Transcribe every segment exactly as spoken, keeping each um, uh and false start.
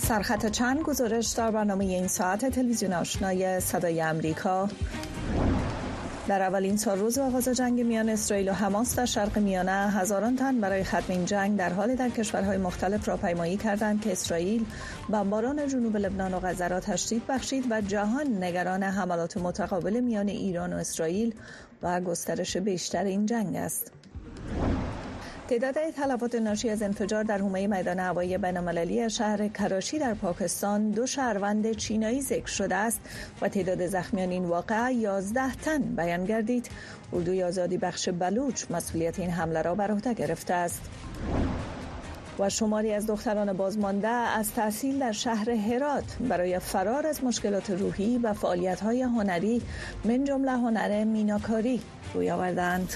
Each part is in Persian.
سرخط چند گزارش در برنامه این ساعت تلویزیون آشنای صدای امریکا. در اولین سال روز آغاز جنگ میان اسرائیل و حماس در شرق میانه، هزاران تن برای ختم این جنگ در حال در کشورهای مختلف راهپیمایی کردند که اسرائیل بمباران جنوب لبنان و غزه را تشدید بخشید و جهان نگران حملات متقابل میان ایران و اسرائیل و گسترش بیشتر این جنگ است. تعداد تلفات ناشی از انفجار در حومه میدان هوایی بین‌المللی شهر کراچی در پاکستان دو شهروند چینایی ذکر شده است و تعداد زخمیان این واقعه یازده تن بیان گردید. اردوی آزادی بخش بلوچ مسئولیت این حمله را بر عهده گرفته است. و شماری از دختران بازمانده از تحصیل در شهر هرات برای فرار از مشکلات روحی و فعالیت‌های هنری من جمله هنر میناکاری روی آوردند.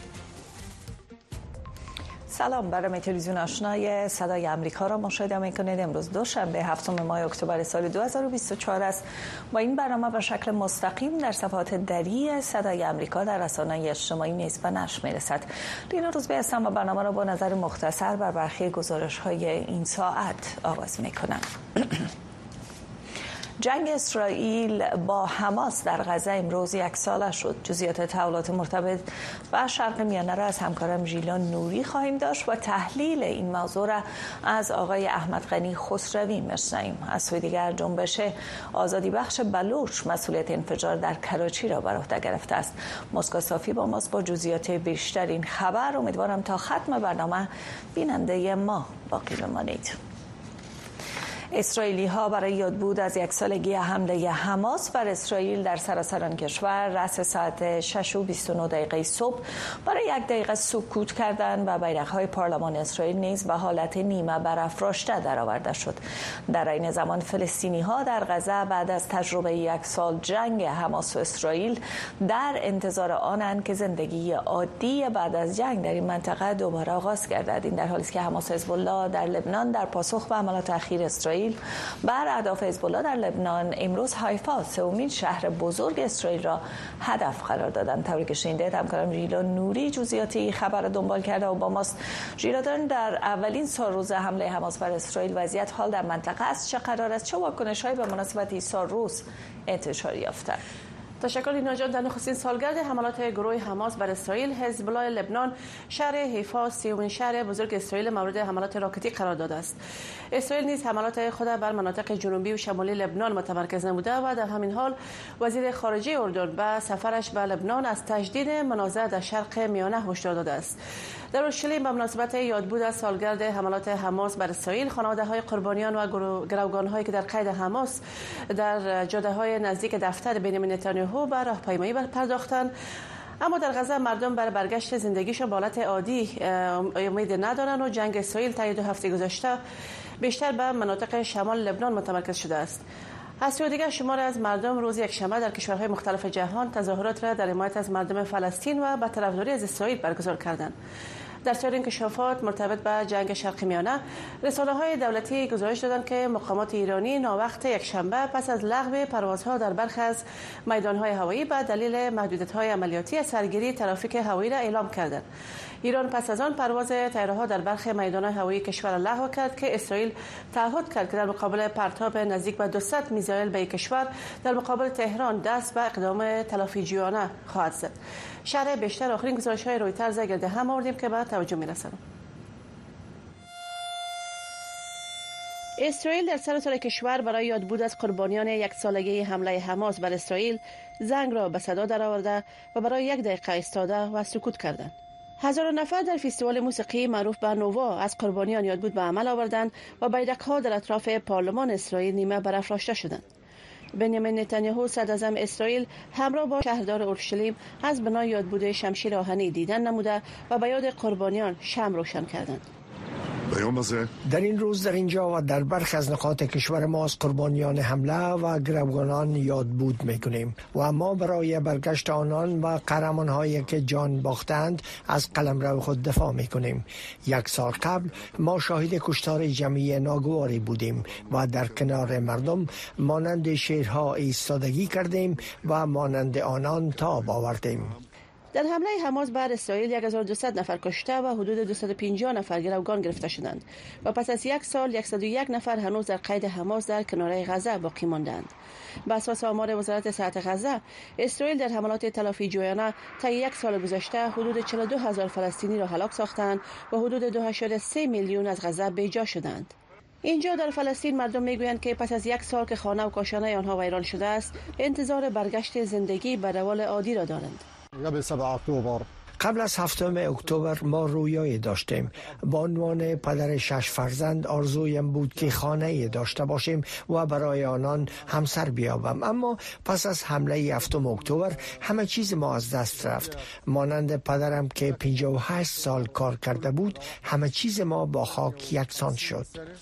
سلام، برنامه تلویزیون آشنای صدای امریکا را مشاهده می‌کنید. امروز دوشنبه هفتم ماه اکتبر سال دو هزار و بیست و چهار است. با این برنامه به شکل مستقیم در صفحات دری صدای امریکا در رسانه‌های اجتماعی نیز به نشر می‌رسد. رینا روزبه هستم و برنامه را با نظر مختصر بر برخی گزارش‌های این ساعت آغاز می‌کنم. جنگ اسرائیل با حماس در غزه امروز یک ساله شد. جزئیات تحولات مرتبط با شرق میانه را از همکارم ژیلان نوری خواهیم داشت و تحلیل این موضوع را از آقای احمد غنی خسروی میشنویم. از سوی دیگر جنبش آزادی بخش بلوچ مسئولیت انفجار در کراچی را بر عهده گرفته است. مسکا صافی با ماست با جزئیات بیشتر این خبر. امیدوارم تا ختم برنامه بیننده ما باقی بمانید. اسرائیلی ها برای یادبود از یک سالگی حمله حماس بر اسرائیل در سراسر آن کشور رأس ساعت شش و بیست و نه دقیقه صبح برای یک دقیقه سکوت کردند و بیرق‌های پارلمان اسرائیل نیز به حالت نیمه برافراشته درآورده شد. در این زمان فلسطینی ها در غزه بعد از تجربه یک سال جنگ حماس و اسرائیل در انتظار آنند که زندگی عادی بعد از جنگ در این منطقه دوباره آغاز گردد. این در حالی است که حماس و حزب الله در لبنان در پاسخ به حملات اخیر اسرائیل بر اهداف حزب الله در لبنان امروز حیفا سومین شهر بزرگ اسرائیل را هدف قرار دادند. طوری که شنیدید همکارم ژیلان نوری جزئیاتی خبر را دنبال کرده و با ماست. ژیلان، در اولین سال روز حمله حماس بر اسرائیل وضعیت حال در منطقه است چه قرار است؟ چه واکنش‌هایی به مناسبت این سال روز انتشار یافته؟ تشکر لینا جان. در نخستین سالگرد حملات گروه حماس بر اسرائیل، حزب الله لبنان شهر حیفا سومین شهر بزرگ اسرائیل مورد حملات راکتی قرار داده است. اسرائیل نیز حملات خود بر مناطق جنوبی و شمالی لبنان متمرکز نموده و در همین حال وزیر خارجه اردن به سفرش به لبنان از تجدید منازعه در شرق میانه هشدار داده است. در اورشلیم به مناسبت یادبود از سالگرد حملات حماس بر اسرائیل، خانواده‌های قربانیان و گروگان‌هایی که در قید حماس در جاده‌های نزدیک دفتر بنیامین نتانیاهو به راهپیمایی پرداختند. اما در غزه مردم برای برگشت زندگیشان به حالت عادی امید ندارند و جنگ اسرائیل طی دو هفته گذشته بیشتر به مناطق شمال لبنان متمرکز شده است. از سوی دیگر شماری از مردم روز یکشنبه در کشورهای مختلف جهان تظاهرات را در حمایت از مردم فلسطین و به طرفداری از اسرائیل برگزار کردند. در سایر انکشافات مرتبط با جنگ شرق میانه، رسانه‌های دولتی گزارش دادند که مقامات ایرانی ناوقت یکشنبه پس از لغو پروازها در برخی از میدان‌های هوایی به دلیل محدودیت‌های عملیاتی از سرگیری ترافیک هوایی را اعلام کردند. ایران پس از آن پرواز طیاره‌ها در برخی میدان‌های هوایی کشور را لغو کرد که اسرائیل تعهد کرد که در مقابل پرتاب نزدیک به دویست میزایل به کشور در مقابل تهران دست به اقدام تلافی‌جویانه خواهد زد. شرح بیشتر آخرین گزارش‌های رویترز گرد هم آوردیم که به توجه می‌رسانم. اسرائیل در سراسر کشور برای یادبود از قربانیان یک سالگی حمله حماس بر اسرائیل زنگ را به صدا درآورده و برای یک دقیقه ایستاده و سکوت کردند. هزاران نفر در فستیوال موسیقی معروف به نووا از قربانیان یادبود به عمل آوردند و بیرق‌ها در اطراف پارلمان اسرائیل نیمه برافراشته شدند. بنیامین نتانیاهو صدراعظم اسرائیل همراه با شهردار اورشلیم از بنای یادبود شمشیر آهنی دیدن نموده و به یاد قربانیان شمع روشن کردند. در این روز در اینجا و در برخی از نقاط کشور ما از قربانیان حمله و گروگانان یادبود میکنیم و ما برای برگشت آنان و قهرمان‌هایی که جان باختند از قلمرو خود دفاع میکنیم. یک سال قبل ما شاهد کشتار جمعی ناگواری بودیم و در کنار مردم مانند شیرها ایستادگی کردیم و مانند آنان تاب آوردیم. در حمله حماس بر اسرائیل یک هزار و دویست نفر کشته و حدود دویست و پنجاه نفر گروگان گرفته شدند و پس از یک سال صد و یک نفر هنوز در قید حماس در کناره غزه باقی ماندند. بر اساس آمار وزارت صحت غزه، اسرائیل در حملات تلافی جویانه طی یک سال گذشته حدود چهل و دو هزار فلسطینی را هلاک ساختند و حدود دو ممیز سه میلیون از غزه بیجا شدند. اینجا در فلسطین مردم میگویند که پس از یک سال که خانه و کاشانه آنها ویران شده است، انتظار برگشت زندگی به روال عادی را دارند. قبل از هفتم اکتبر ما رویایی داشتیم. با عنوان پدر شش فرزند آرزویم بود که خانه داشته باشیم و برای آنان همسر بیابم، اما پس از حمله هفتم اکتبر همه چیز ما از دست رفت. مانند پدرم که پنجاه و هشت سال کار کرده بود، همه چیز ما با خاک یکسان شد.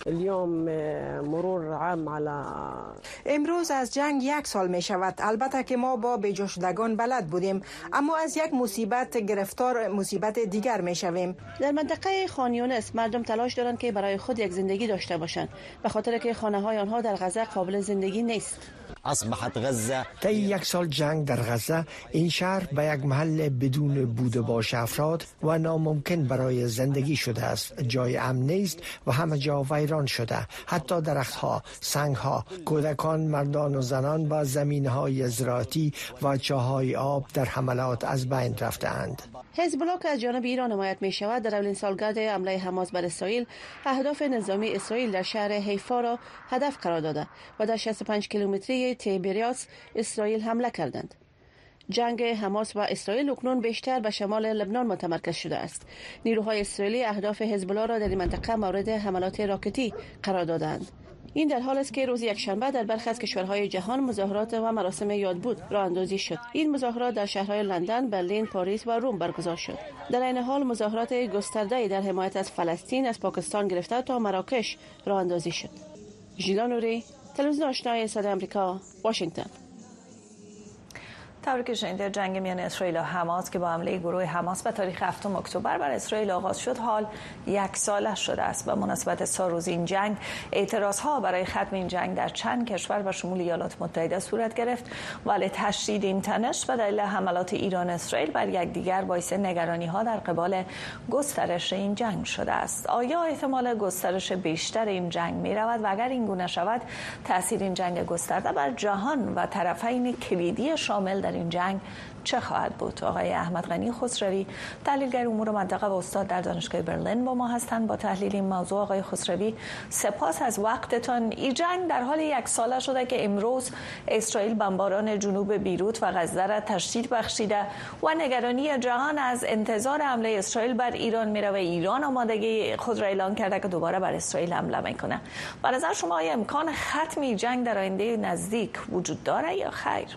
امروز از جنگ یک سال می شود. البته که ما با بیجا شدگان بلد بودیم، اما از یک مصیبت گرفتار مصیبت دیگر می شویم. در منطقه خان یونس مردم تلاش دارند که برای خود یک زندگی داشته باشند، به خاطر که خانه های آنها در غزه قابل زندگی نیست. اصبحت غزه طی یک سال جنگ در غزه این شهر به یک محل بدون بود و باش افراد و ناممکن برای زندگی شده است. جای امن نیست و همه جا ویران شده. حتی درختها، سنگها، کودکان، مردان و زنان با زمینهای زراعتی و چاهای آب در حملات از بین رفتند. حزب الله که از جانب ایران حمایت می شود، در اولین سالگرد حمله حماس بر اسرائیل اهداف نظامی اسرائیل در شهر حیفا را هدف قرار داده و در شصت و پنج کیلومتری تیبریاس اسرائیل حمله کردند. جنگ حماس و اسرائیل اکنون بیشتر به شمال لبنان متمرکز شده است. نیروهای اسرائیلی اهداف حزب الله را در این منطقه مورد حملات راکتی قرار دادند. این در حالی است که روز یکشنبه در برخی از کشورهای جهان مظاهرات و مراسم یادبود راه اندازی شد. این مظاهرات در شهرهای لندن، برلین، پاریس و روم برگزار شد. در این حال مظاهرات گسترده در حمایت از فلسطین از پاکستان گرفته تا مراکش راه اندازی شد. ژیلا نوری، تلویزیون آشنای صدای آمریکا، واشنگتن. تبریک شنیده. جنگ میان اسرائیل و حماس که با حمله گروه حماس به تاریخ هفتم اکتبر بر اسرائیل آغاز شد حال یک ساله شده است. به مناسبت سال روز این جنگ اعتراضها برای ختم این جنگ در چند کشور و شمول ایالات متحده صورت گرفت، ولی تشدید این تنش به دلیل حملات ایران اسرائیل بر یکدیگر باعث نگرانی ها در قبال گسترش این جنگ شده است. آیا احتمال گسترش بیشتر این جنگ می رود و اگر این گونه شود تاثیر این جنگ گسترده بر جهان و طرفین کلیدی شامل در این جنگ چه خواهد بود؟ آقای احمد غنی خسروی، تحلیلگر امور منطقه و استاد در دانشگاه برلین با ما هستند. با تحلیل این موضوع آقای خسروی سپاس از وقتتان. این جنگ در حال یک ساله شده که امروز اسرائیل بمباران جنوب بیروت و غزه را تشدید بخشیده و نگرانی جهان از انتظار حمله اسرائیل بر ایران میره و ایران آمادگی خود را اعلام کرده که دوباره بر اسرائیل حمله میکنه. به نظر شما آیا امکان ختم جنگ در آینده نزدیک وجود داره یا خیر؟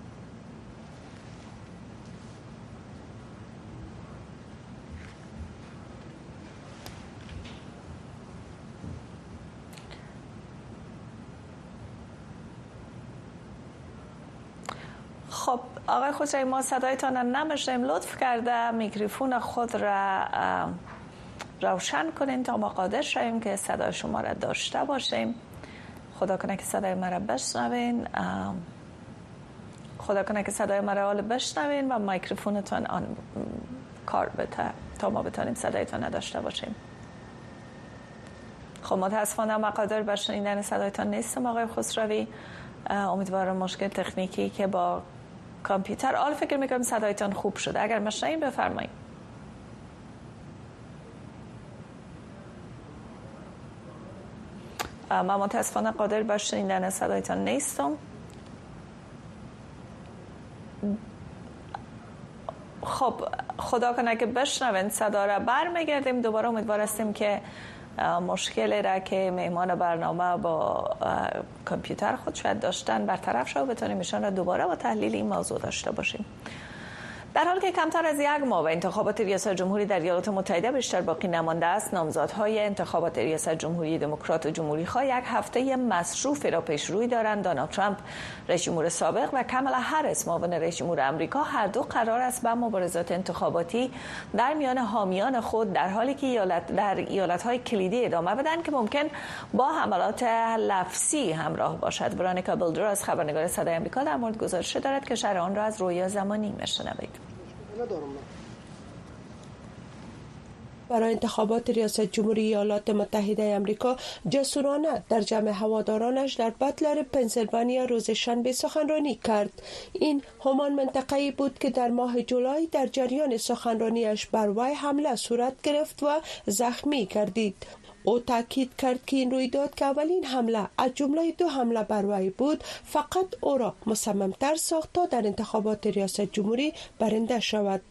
خب آقای خسروی، ما صدایتان را نمیشنویم. لطف کرده میکروفون خود را روشن کنین تا ما قادر شویم که صدای شما را داشته باشیم. خدا کنه که صدای ما را بشنوین. خدا کنه که صدای ما را بشنوین و میکروفونتان آن کار بده تا ما بتونیم صدایتان را داشته باشیم. خب متاسفانه ما قادر به شنیدن صدایتان نیستم آقای خسروی. امیدوارم مشکل تکنیکی که با کامپیوتر آل فکر میکنم صدایتان خوب شده. اگر مشنوین بفرمایید. من متاسفانه قادر به شنیدن صدایتان نیستم. خب خدا کنه که بشنوین صدا را. برمیگردیم دوباره. امیدوار هستیم که مشکلی را که میهمان برنامه با کامپیوتر خود شاید داشتن برطرف شد و بتونیم ایشان را دوباره با تحلیل این موضوع داشته باشیم. در حالی که کمتر از یک ماه به انتخابات ریاست جمهوری در ایالات متحده بیشتر باقی نمانده است، نامزدهای انتخابات ریاست جمهوری دموکرات و جمهوری‌خواه یک هفته مصروفی را پیش روی دارند. دونالد ترامپ رئیس جمهور سابق و کامالا هریس معاون رئیس جمهور آمریکا هر دو قرار است به مبارزات انتخاباتی در میان حامیان خود در حالی که ایالت در ایالت‌های کلیدی ادامه بدن که ممکن با حملات لفظی همراه باشد. ورانیکا بلدر از خبرنگار صدای آمریکا در مورد گزارش دارد که شرح آن را از رویا زمانی می‌شنوید. برای انتخابات ریاست جمهوری ایالات متحده آمریکا جسورانه در جمع هوادارانش در بتلر پنسیلوانیا روز شنبه سخنرانی کرد. این همان منطقه‌ای بود که در ماه جولای در جریان سخنرانیش بر وی حمله صورت گرفت و زخمی گردید. او تاکید کرد که این رویداد که اولین حمله از جمله دو حمله بر وی بود فقط او را مصمم‌تر ساخت تا در انتخابات ریاست جمهوری برنده شود.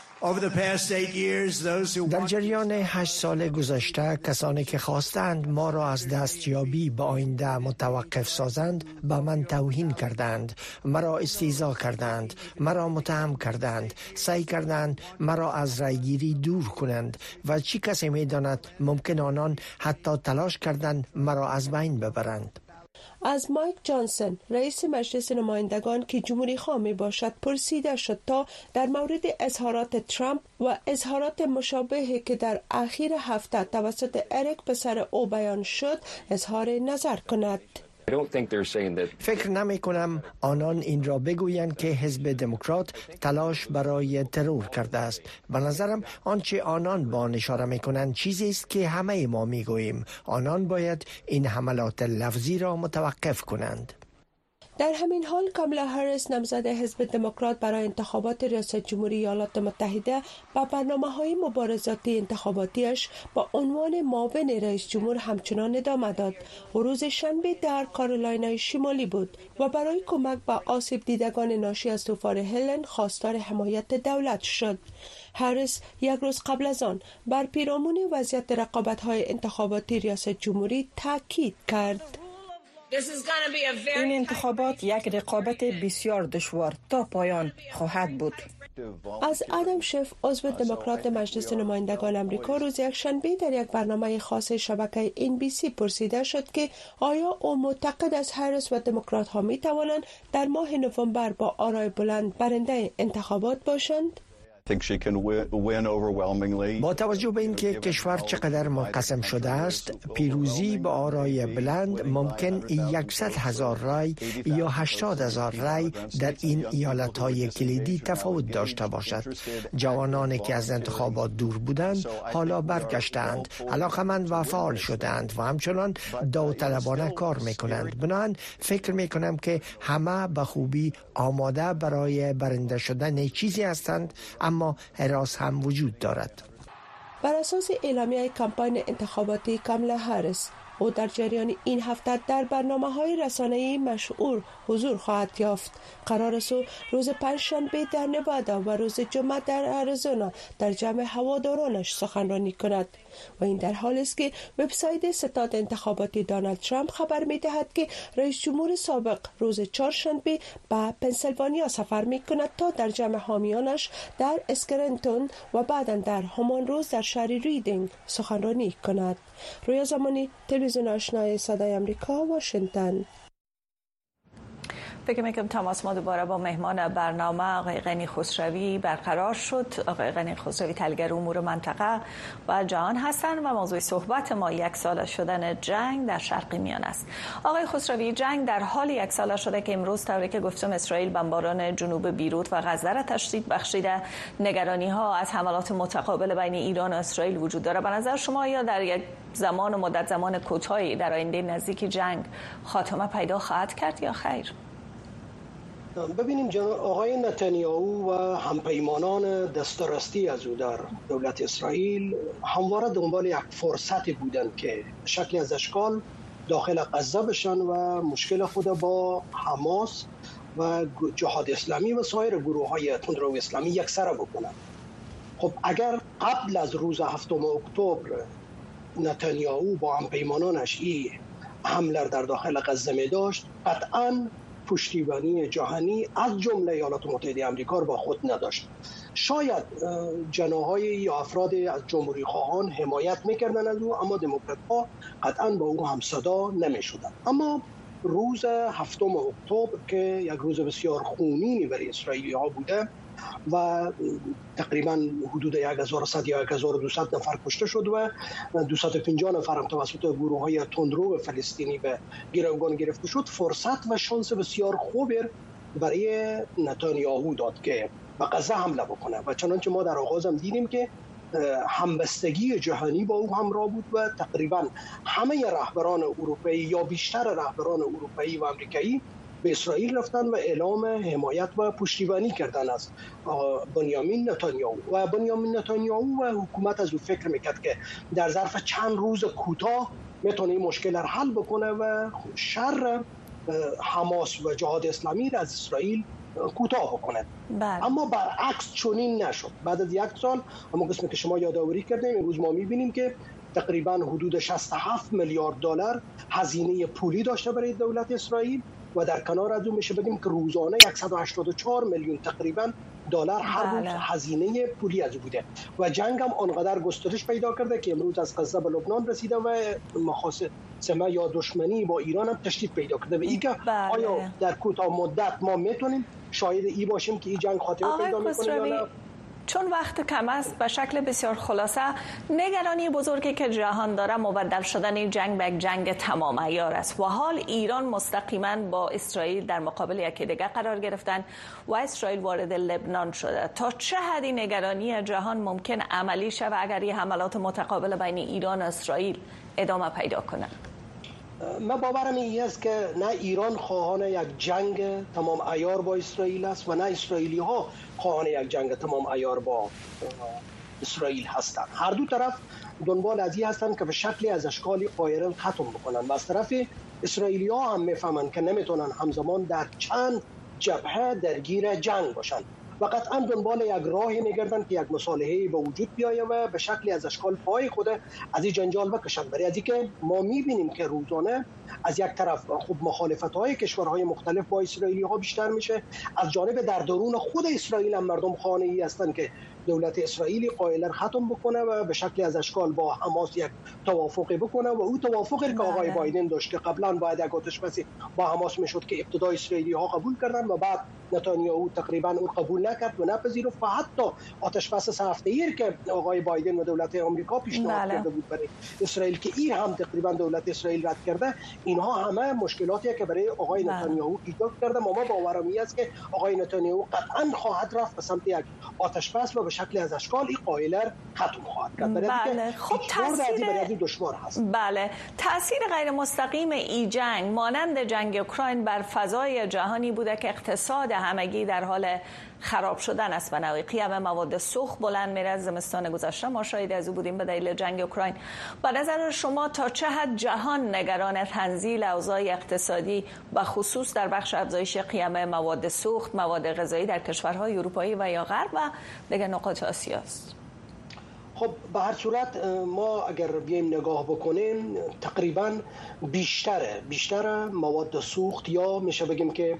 در جریان هشت سال گذشته کسانی که خواستند ما را از دستیابی به آینده متوقف سازند به من توهین کردند، مرا استهزا کردند، مرا متهم کردند، سعی کردند مرا از رایگیری دور کنند و چی کسی می داند ممکن آنان حتی تلاش کردند مرا از بین ببرند. از مایک جانسن رئیس مجلس نمایندگان که جمهوری خواه می باشد پرسیده شد تا در مورد اظهارات ترامپ و اظهارات مشابهی که در اخیر هفته توسط اریک پسر او بیان شد اظهار نظر کند. فکر نمی کنم آنان این را بگویند که حزب دموکرات تلاش برای ترور کرده است. به نظرم آنچه آنان با آن اشاره می کنند چیزی است که همه ما می گوییم. آنان باید این حملات لفظی را متوقف کنند. در همین حال کامالا هریس نامزد حزب دموکرات برای انتخابات ریاست جمهوری ایالات متحده با برنامه‌های مبارزاتی انتخاباتیش با عنوان معاون رئیس جمهور همچنان ادامه داد. روز شنبه در کارولینای شمالی بود و برای کمک به آسیب دیدگان ناشی از طوفان هلن خواستار حمایت دولت شد. هریس یک روز قبل از آن بر پیرامون وضعیت رقابت‌های انتخاباتی ریاست جمهوری تاکید کرد. این انتخابات یک رقابت بسیار دشوار تا پایان خواهد بود. از ادم شف عضو دموکرات مجلس نمایندگان آمریکا روز یکشنبه در یک برنامه خاص شبکه ان بی سی پرسیده شد که آیا او معتقد است هریس و دموکرات ها می توانند در ماه نوامبر با آرای بلند برنده انتخابات باشند؟ با توجه به اینکه کشور چقدر منقسم شده است، پیروزی با آرای بلند ممکن یکصد هزار رای یا هشتاد هزار رای در این ایالت‌های کلیدی تفاوت داشته باشد. جوانانی که از انتخابات دور بودند حالا برگشتند، علاقمند و فعال شدند و همچنان داوطلبانه کار میکنند. بنابراین فکر میکنم که همه به خوبی آماده برای برنده شدن چیزی هستند، اما هراس هم وجود دارد. بر اساس اعلامیه کمپاین انتخاباتی کامالا هریس، او در جریان این هفته در برنامه‌های رسانه‌ای مشهور حضور خواهد یافت. قرار است روز پنجشنبه در نوادا و روز جمعه در آریزونا در جمع هوادارانش سخنرانی کند و این در حالی است که وبسایت ستاد انتخاباتی دونالد ترامپ خبر می‌دهد که رئیس جمهور سابق روز چهارشنبه به پنسیلوانیا سفر می‌کند تا در جمع حامیانش در اسکرنتون و بعداً در همان روز در شهر ریدینگ سخنرانی کند. رویا زمانی، تلویزیون آشنای صدای آمریکا، واشنگتن. فکر میکنم تماس ما دوباره با مهمان برنامه آقای غنی خسروی برقرار شد. آقای غنی خسروی تحلیلگر امور منطقه و جهان هستند و موضوع صحبت ما یک ساله شدن جنگ در شرق میانه است. آقای خسروی، جنگ در حال یک ساله شده که امروز طوری که گفتم اسرائیل بمباران جنوب بیروت و غزه را تشدید بخشیده. نگرانی ها از حملات متقابل بین ایران و اسرائیل وجود داره. به نظر شما یا در یک زمان و مدت زمان کوتاهی در آینده نزدیک جنگ خاتمه پیدا خواهد کرد یا خیر؟ ببینیم جناب آقای نتانیاهو و همپیمانان دسترستی از او در دولت اسرائیل همواره دنبال یک فرصتی بودند که شکلی از اشکال داخل غزه بشن و مشکل خود با حماس و جهاد اسلامی و سایر گروه های تندرو اسلامی یکسره بکنند. خب اگر قبل از روز هفتم اکتبر نتانیاهو با همپیمانانش این حمله در داخل غزه می داشت، قطعاً پشتیبانی جهانی از جمله ایالات متحده آمریکا را با خود نداشت. شاید جناح‌های یا افراد از جمهوری خواهان حمایت می‌کردند از او، اما دموکرات‌ها قطعاً با او همصدا نمی‌شدند. اما روز هفتم اکتبر که یک روز بسیار خونینی برای اسرائیلی‌ها بوده و تقریبا حدود هزار و صد یا هزار و دویست نفر کشته شد و دویست و پنجاه نفر هم توسط گروه‌های تندرو فلسطینی به گروگان گرفته شد، فرصت و شانس بسیار خوبی برای نتانیاهو داد که به غزه حمله بکنه و چنانچه ما در آغاز هم دیدیم که همبستگی جهانی با او همراه بود و تقریبا همه رهبران اروپایی یا بیشتر رهبران اروپایی و آمریکایی به اسرائیل رفتن و اعلام حمایت و پشتیبانی کردن از بنیامین نتانیاهو و بنیامین نتانیاهو و حکومت از او فکر میکرد که در ظرف چند روز کوتاه میتونه این مشکل را حل بکنه و شر حماس و جهاد اسلامی را از اسرائیل کوتاه بکنه. بله. اما برعکس چنین نشد. بعد از یک سال، اما قسمی که شما یادآوری کردیم، امروز ما میبینیم که تقریبا حدود شصت و هفت میلیارد دلار هزینه پولی داشته برای دولت اسرائیل و در کنار از اون میشه بگیم که روزانه صد و هشتاد و چهار میلیون تقریبا دلار هر روز هزینه پولی از بوده و جنگ هم آنقدر گسترش پیدا کرده که امروز از غزه به لبنان رسیده و مخاصمه یا دشمنی با ایران هم تشدید پیدا کرده و اینکه آیا در کوتاه مدت ما میتونیم شاهد ای باشیم که این جنگ خاتمه پیدا میکنه یا نه؟ چون وقت کم است، به شکل بسیار خلاصه نگرانی بزرگی که جهان داره مبدل شدن این جنگ به یک جنگ تمام عیار است و حال ایران مستقیما با اسرائیل در مقابل یکی دیگر قرار گرفتن و اسرائیل وارد لبنان شده. تا چه حدی نگرانی جهان ممکن عملی شود اگر این حملات متقابل بین ایران و اسرائیل ادامه پیدا کنه؟ من باورم این است که نه ایران خواهان یک جنگ تمام عیار با اسرائیل است و نه اسرائیلی ها خواهان یک جنگ تمام عیار با اسرائیل هستند. هر دو طرف دنبال از این هستند که به شکلی از اشکالی قایرن ختم بکنن و از طرف اسرائیلی ها هم میفهمند که نمیتونن همزمان در چند جبهه درگیر جنگ باشن و قطعا دنبال یک راهی میگردن که یک مصالحه‌ای به وجود بیاید و به شکلی از اشکال پای خود از این جنجال بکشن. برای از اینکه ما میبینیم که روزانه از یک طرف خب مخالفت‌های کشورهای مختلف با اسرائیلی ها بیشتر میشه، از جانب در درون خود اسرائیل هم مردم خانه‌ای هستند که دولت اسرائیلی قائل ختم بکنه و به شکلی از اشکال با حماس یک توافقی بکنه و او توافقی که آقای بایدن داشت که قبلا باید یک آتش‌بس با حماس میشد که ابتدا اسرائیلی ها قبول کردن و بعد نتانیاهو تقریبا اون قبول نکرد و نپذیرفت و حتی آتش‌بس سه هفته‌ای که آقای بایدن و دولت آمریکا پیشنهاد کرده بود برای اسرائیل که این هم تقریبا دولت اسرائیل رد کرده، اینها همه مشکلاتی که برای آقای نتانیاهو ایجاد کرده. ما باورم است که آقای نتانیاهو قطعا خواهد رفت به سمت یک آتش‌بس و به شکل از اشکال این قائلر ختم خواهد کرد. بله. خب تاثیر دشوار هست. بله، تاثیر غیر مستقیم ای جنگ مانند جنگ اوکراین بر فضای جهانی بوده که اقتصاد همگی در حال خراب شدن است. به نوعی قیمت مواد سوخت بلند میره. از زمستان گذشته ما شاهد از او بودیم به دلیل جنگ اوکراین. به نظر شما تا چه حد جهان نگران تنزیل اوضاع اقتصادی و خصوص در بخش افزایش قیمت مواد سوخت، مواد غذایی در کشورهای اروپایی و یا غرب و دیگر نقاط آسیا است؟ خب به هر صورت ما اگر بیایم نگاه بکنیم تقریبا بیشتر بیشتر مواد سوخت یا میشه بگیم که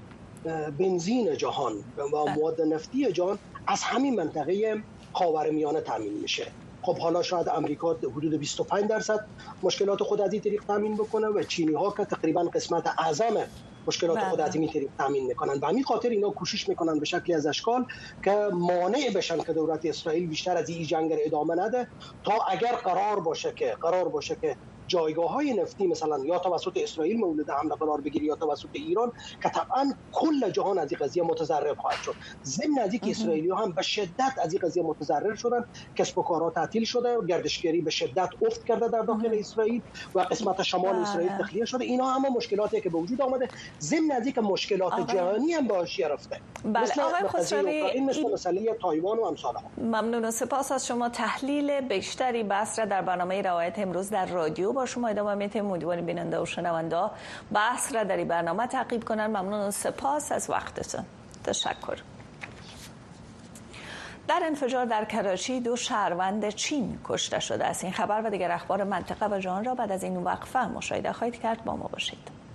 بنزین جهان و مواد نفتی جهان از همین منطقه خاورمیانه تامین میشه. خب حالا شاید امریکا حدود بیست و پنج درصد مشکلات خود از این طریق تامین بکنه و چینی ها که تقریبا قسمت اعظم مشکلات خود از این طریق تامین میکنن و همین خاطر اینا کوشش میکنن به شکلی از اشکال که مانع بشن که دولت اسرائیل بیشتر از این جنگ ادامه نده تا اگر قرار باشه که قرار باشه که جایگاه‌های نفتی مثلا یا توسط اسرائیل مورد حمله قرار بگیره یا توسط ایران که طبعا کل جهان از این قضیه متضرر خواهد شد. ضمن از اینکه اسرائیلی‌ها هم به شدت از این قضیه متضرر شدن، کسب و کارها تعطیل شده، گردشگری به شدت افت کرده در داخل اسرائیل و قسمت شمال اسرائیل تخلیه شده. اینا همه مشکلاتی که به وجود آمده، ضمن از اینکه مشکلات آقای. جهانی هم باعث رفته. بله. مثل این مثل مسئله تایوان و امثال هم. ممنون و سپاس از شما. تحلیل بیشتری بحث را در برنامه روایت امروز در رادیو با شما ادامه میتیم. امیدواریم بیننده و شنونده بحث را در این برنامه تعقیب کنن. ممنون و سپاس از وقتتون. تشکر. در انفجار در کراچی دو شهروند چین کشته شده است. این خبر و دیگر اخبار منطقه و جهان را بعد از این وقفه مشاهده خواهید کرد. با ما باشید.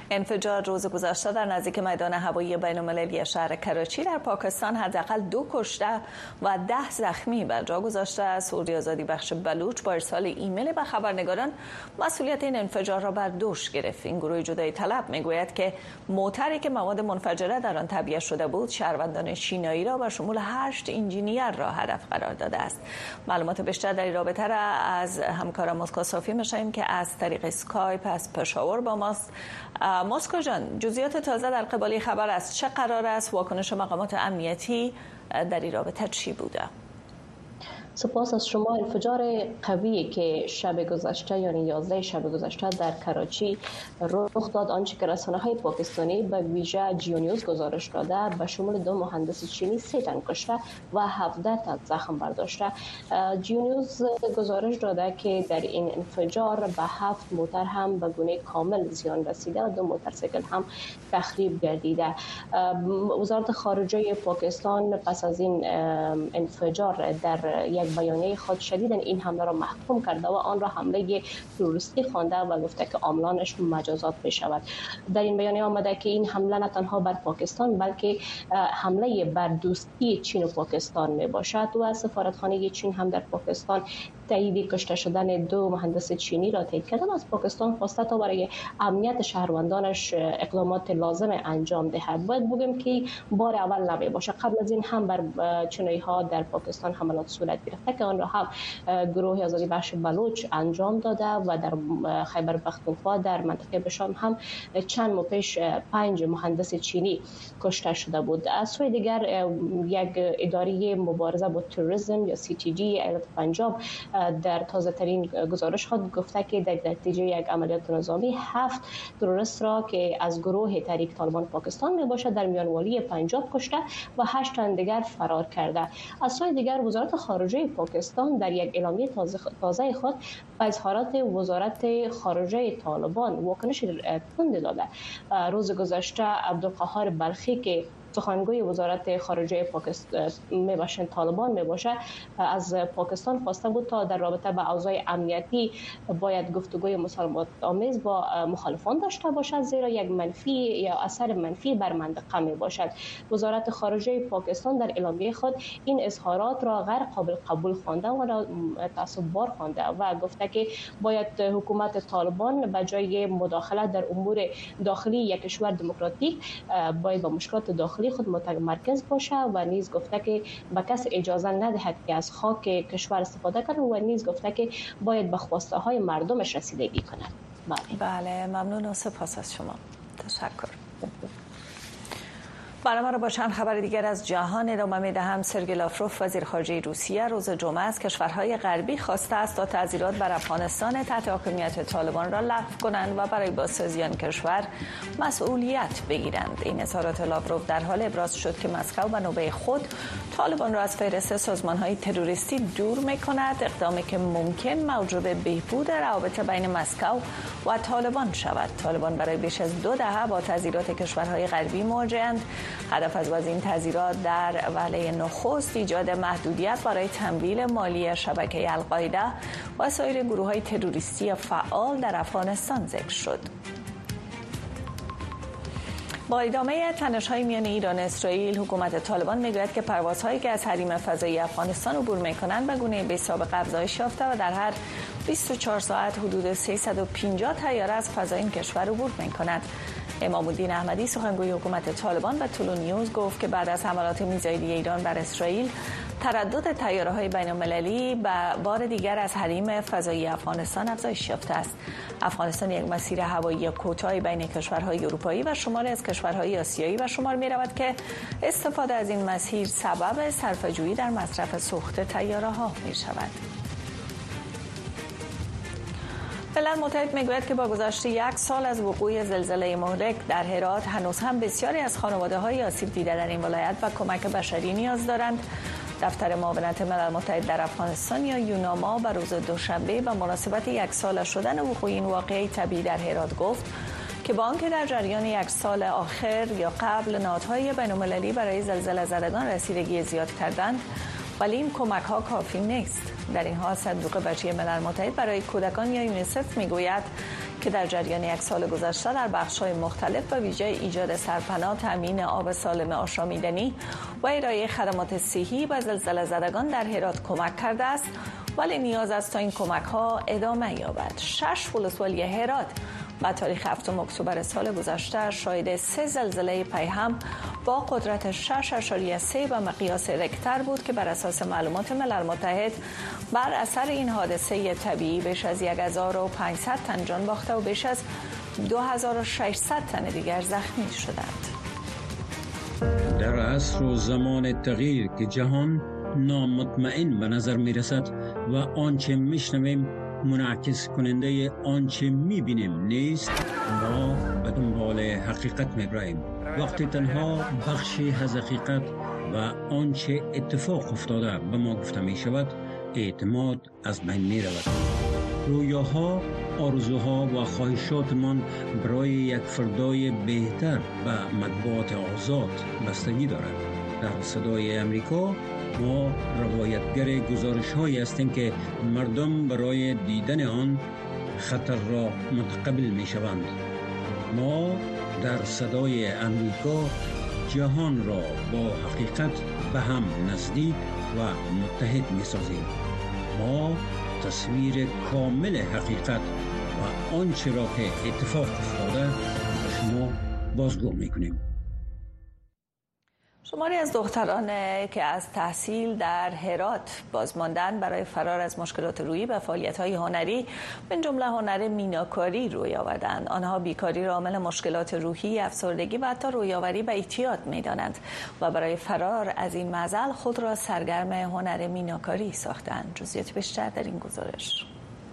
انفجار روز گذشته در نزدیک میدان هوایی بین‌المللی شهر کراچی در پاکستان حداقل دو کشته و ده زخمی بر جا گذاشته است. سعودی آزادی بخش بلوچ با ارسال ایمیل به خبرنگاران مسئولیت این انفجار را بر دوش گرفت. این گروه جدایی طلب میگوید که موتری که مواد منفجره در آن تعبیه شده بود شهروندان چینایی را به شمول هشت انجینیر را هدف قرار داده است. معلومات بیشتر در این رابطه را از همکارم مسکو صافی می‌شنویم که از طریق اسکایپ از پشاور با ماست. مسکو جان، جزئیات تازه در قبال خبر است چه قرار است؟ واکنش مقامات امنیتی در این رابطه چی بوده؟ سپاس از شما. انفجار قوی که شب گذشته یعنی یازده شب گذشته در کراچی رخ داد، آنچه که رسانه‌های پاکستانی به ویژه جیو نیوز گزارش داده به شمول دو مهندس چینی سه تن کشته و هفده تن زخم برداشته. جیو نیوز گزارش داده که در این انفجار به هفت موتر هم به گونه کامل زیان رسیده و دو موتورسیکل هم تخریب گردیده. وزارت خارجه پاکستان پس از این انفجار در یک بیانیه خود شدیداً این حمله را محکوم کرده و آن را حمله تروریستی خوانده و گفته که عاملانش مجازات بشود. در این بیانیه آمده که این حمله نه تنها بر پاکستان بلکه حمله بر دوستی چین و پاکستان می باشد و سفارتخانه چین هم در پاکستان تایید کشته شدن دو مهندس چینی را تایید کرده و از پاکستان خواسته تا برای امنیت شهروندانش اقدامات لازم انجام دهد. باید بگم که بار اول نمی باشه، قبل از این هم بر چینایی ها در پاکستان حملات صورت گرفته که آن را هم گروه آزادی بخش بلوچ انجام داده و در خیبر پختونخوا در منطقه بشام هم چند ماه پیش پنج مهندس چینی کشته شده بود. از سوی دیگر یک اداره مبارزه با تروریسم یا سی تی جی ایالت پنجاب در تازه ترین گزارش خود گفته که در نتیجه یک عملیات نظامی هفت تروریست را که از گروه تحریک طالبان پاکستان می باشد در میانوالی پنجاب کشته و هشت تن دیگر فرار کرده. از سوی دیگر وزارت خارجه پاکستان در یک اعلامیه تازه, تازه خود به اظهارات وزارت خارجه طالبان واکنش تند داده. روز گذشته عبدالقهار بلخی که سخنگوی وزارت خارجه پاکستان می باشند طالبان می باشه از پاکستان خواسته بود تا در رابطه با اوضاع امنیتی باید گفتگوی مسالمت آمیز با مخالفان داشته باشد زیرا یک منفی یا اثر منفی بر منطقه می باشد. وزارت خارجه پاکستان در اعلامیه خود این اظهارات را غیر قابل قبول خوانده و تعصب بار خوانده و گفته که باید حکومت طالبان به جای مداخله در امور داخلی یک کشور دموکراتیک باید با مشکلات داخلی خود متمرکز باشه و نیز گفته که به کس اجازه ندهد که از خاک کشور استفاده کنه و نیز گفته که باید به خواسته های مردمش رسیدگی کنه. بله بله ممنون و سپاس از شما. تشکر. برنامه را با چند خبر دیگر از جهان ادامه می‌دهم. سرگئی لاوروف وزیر خارجه روسیه روز جمعه از کشورهای غربی خواسته است تا تعزیرات بر افغانستان تحت حاکمیت طالبان را لغو کنند و برای بازسازی آن کشور مسئولیت بگیرند. این اظهارات لاوروف در حال ابراز شد که مسکو به نوبه خود طالبان را از فهرست سازمان‌های تروریستی دور می‌کند، اقدامی که ممکن موجب بهبود روابط بین مسکو و طالبان شود. طالبان برای بیش از دو دهه با تعزیرات کشورهای غربی مواجه‌اند. هدف از این تعزیرات در وهله نخست ایجاد محدودیت برای تمویل مالی شبکه القاعده و سایر گروه‌های تروریستی فعال در افغانستان ذکر شد. با ادامه تنش‌های میان ایران و اسرائیل، حکومت طالبان می‌گوید که پروازهایی که از حریم فضایی افغانستان عبور می‌کنند به گونه بی‌سابقه افزایش یافته و در هر بیست و چهار ساعت حدود سیصد و پنجاه طیاره از فضای این کشور عبور می‌کنند. امام الدین احمدی سخنگوی حکومت طالبان به تولو نیوز گفت که بعد از حملات میزایلی ایران بر اسرائیل تردد طیاره‌های بین‌المللی به بار دیگر از حریم فضایی افغانستان افزایش یافته است. افغانستان یک مسیر هوایی کوتاه بین کشورهای اروپایی و شمال از کشورهای آسیایی و شمار می‌رود که استفاده از این مسیر سبب صرفه‌جویی در مصرف سوخت طیاره‌ها می‌شود. ملل متحد میگوید که با گذشت یک سال از وقوع زلزله مهلک در هرات هنوز هم بسیاری از خانواده‌های آسیب دیده در این ولایت و کمک بشری نیاز دارند. دفتر معاونت ملل متحد در افغانستان یا یوناما به روز دوشنبه به مناسبت یک سال شدن وقوع این واقعه طبیعی در هرات گفت که با آنکه در جریان یک سال آخر یا قبل نهادهای بین‌المللی برای زلزله زدگان رسیدگی زیاد کردند، ولی این کمک ها کافی نیست. در این حال صندوق بچه ملل متحد برای کودکان یا یونیسف میگوید که در جریان یک سال گذشته در بخش‌های مختلف و ویژه ایجاد سرپناه، تامین آب سالم آشامیدنی و ارائه خدمات صحی و زلزله زدگان در هرات کمک کرده است، ولی نیاز است تا این کمک‌ها ادامه یابد. شش ولسوالی هرات با تاریخ هفتم اکتبر سال گذشته شاهد سه زلزله پیهم با قدرت شش اشاریه سه و مقیاس رکتر بود که بر اساس معلومات ملل متحد بر اثر این حادثه طبیعی بیش از هزار و پانصد تن جان باخته و بیش از دو هزار و ششصد تن دیگر زخمی شدند. در عصر و زمان تغییر که جهان نامطمئن به نظر می رسد و آنچه می شنویم منعکس کننده آنچه می بینیم نیست، ما به دنبال حقیقت می براییم. وقتی تنها بخشی از حقیقت و آنچه اتفاق افتاده به ما گفته می شود، اعتماد از بین می رود. رویاها، آرزوها و خواهشاتمان برای یک فردای بهتر و مطبوعات آزاد بستگی دارد. در صدای امریکا ما روایتگر گزارش هایی هستیم که مردم برای دیدن آن خطر را متقبل می شوند. ما در صدای امریکا جهان را با حقیقت به هم نزدیک و متحد می سازیم. ما تصویر کامل حقیقت و آنچه را که اتفاق افتاده به شما بازگو می کنیم. شماری از دختران که از تحصیل در هرات بازماندن برای فرار از مشکلات روحی و فعالیت‌های هنری من جمله هنر میناکاری روی آوردند. آنها بیکاری را عامل مشکلات روحی، افسردگی و حتی رویاوری به اعتیاد می‌دانند و برای فرار از این معضل خود را سرگرم هنر میناکاری ساختند. جزئیات بیشتر در این گزارش.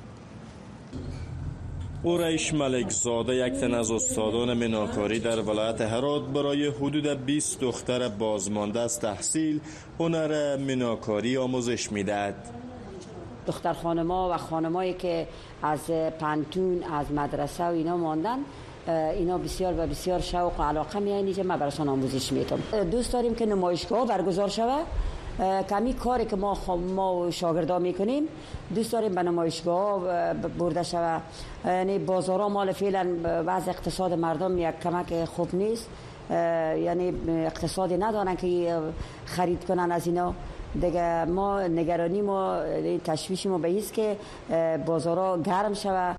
قریش ملکزاده یک تن از استادان میناکاری در ولایت هرات برای حدود بیست دختر بازمانده از تحصیل هنر میناکاری آموزش میدهد. دختر خانما و خانمایی که از پانتون، از مدرسه و اینا ماندن، اینا بسیار و بسیار شوق و علاقه می‌این که ما براشون آموزش میدم. دوست داریم که نمایشگاه برگزار شود. کمی کاری که ما ما شاگردا میکنیم دوست داریم به نمایشگاه برده شوه. یعنی بازارها مال فعلا وضع اقتصاد مردم یک کمک خوب نیست، یعنی اقتصادی ندارن که خرید کنن از اینا دیگه. ما نگرانی ما تشویش ما به ایست که بازارها گرم شوه.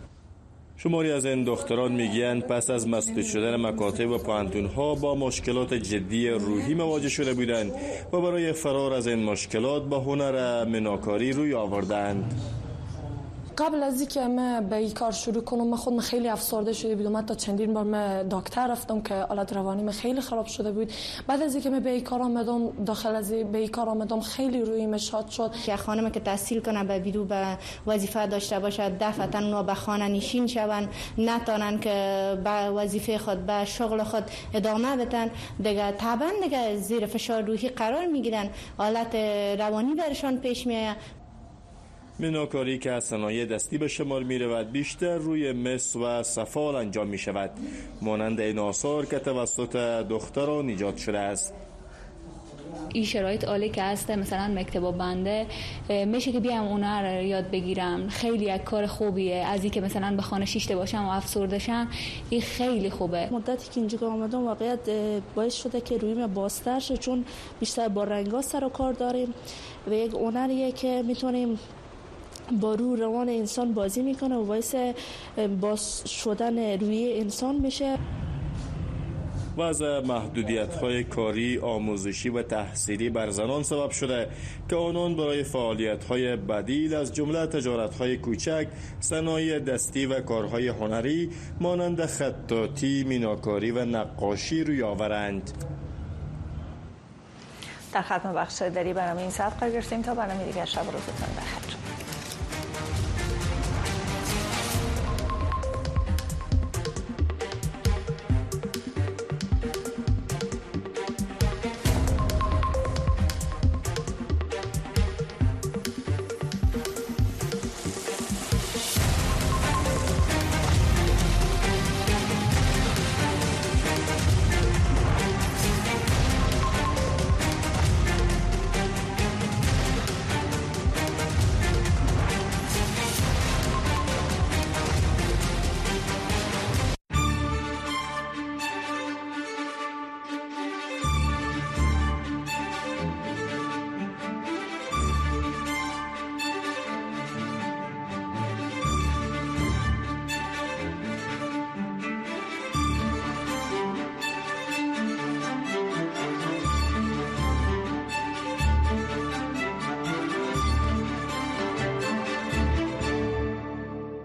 شماری از این دختران میگن پس از مسدود شدن مکاتب و پانتون‌ها با مشکلات جدی روحی مواجه شده بودند و برای فرار از این مشکلات با هنر میناکاری روی آوردند. قبل از اینکه من به این کار شروع کنم من خودم خیلی افسرده شده بودم. من تا چندین بار من دکتر رفتم که حالت روانی من خیلی خراب شده بود. بعد از اینکه من به این کار آمدم، داخل از به این کار آمدم، خیلی روی من شاد شد. که خانم که تحصیل کنه به بیرو به وظیفه داشته باشه، دفعتا اونا به خانه نشین شون، نتونن که به وظیفه خود به شغل خود ادامه بدن، دیگه طبعا دیگه زیر فشار روحی قرار میگیرن، حالت روانی برشان پیش میاد. میناکاری که از صنایع دستی به شمار می رود بیشتر روی مس و سفال انجام می شود، مانند این آثار که توسط دختران ایجاد شده است. این شرایط عالی که هست، مثلا مکتب بنده میشه که بیام اونا رو یاد بگیرم. خیلی یک کار خوبیه از این که مثلا به خانه شیشته باشم و افسرده شم. این خیلی خوبه. مدتی که اینجا آمدم واقعیت باعث شده که رویم بازتر شه، چون بیشتر با رنگا سر و کار داریم و یک هنریه که میتونیم با روح روان انسان بازی میکنه و باعث باز شدن روی انسان میشه. وضع محدودیت‌های کاری، آموزشی و تحصیلی بر زنان سبب شده که آنان برای فعالیت‌های بدیل از جمله تجارت‌های کوچک، صنایع دستی و کارهای هنری مانند خطاطی، میناکاری و نقاشی روی آورند. در ختم بخش دری برنامه این ساعت قرار گرفتیم. تا برنامه دیگر شب و روزتون بخیر.